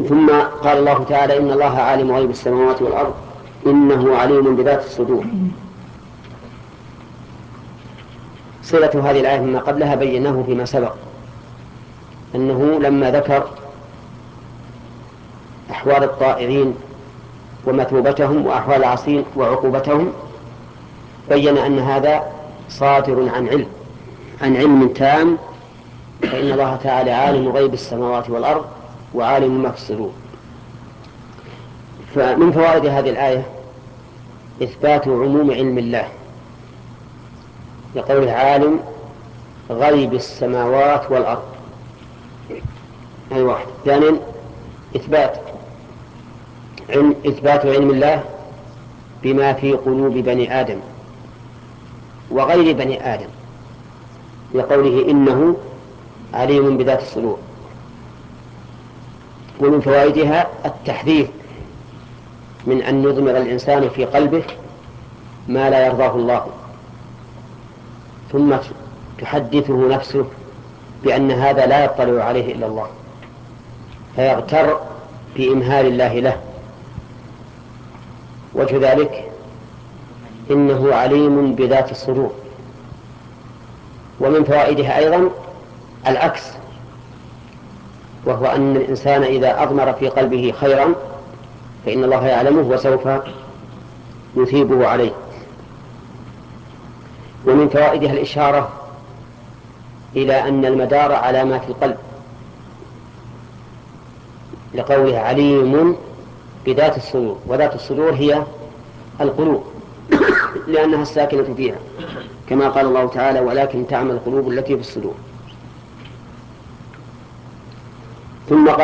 ثم قال الله تعالى: إن الله عالم غيب السماوات والأرض إنه عليم بذات الصدور. صلة هذه الآية مما قبلها بيناه فيما سبق، أنه لما ذكر أحوال الطائعين ومثوبتهم وأحوال العاصين وعقوبتهم بين أن هذا صادر عن علم تام، فإن الله تعالى عالم غيب السماوات والأرض وعالم ما في الصدور. فمن فوائد هذه الآية إثبات عموم علم الله لقوله عالم غيب السماوات والأرض. واحد. ثانيا إثبات علم الله بما في قلوب بني آدم وغير بني آدم لقوله إنه عليم بذات الصدور. ومن فوائدها التحذير من أن يضمر الإنسان في قلبه ما لا يرضاه الله، ثم تحدثه نفسه بأن هذا لا يطلع عليه إلا الله، فيغتر بإمهال الله له. وجه ذلك إنه عليم بذات الصدور. ومن فوائدها أيضا العكس، وهو أن الإنسان إذا أضمر في قلبه خيرا فإن الله يعلمه وسوف يثيبه عليه. ومن فوائدها الإشارة إلى أن المدار على ما في القلب لقوله عليم بذات الصدور، وذات الصدور هي القلوب لأنها الساكنة فيها، كما قال الله تعالى: ولكن تعمل القلوب التي في الصدور. ثم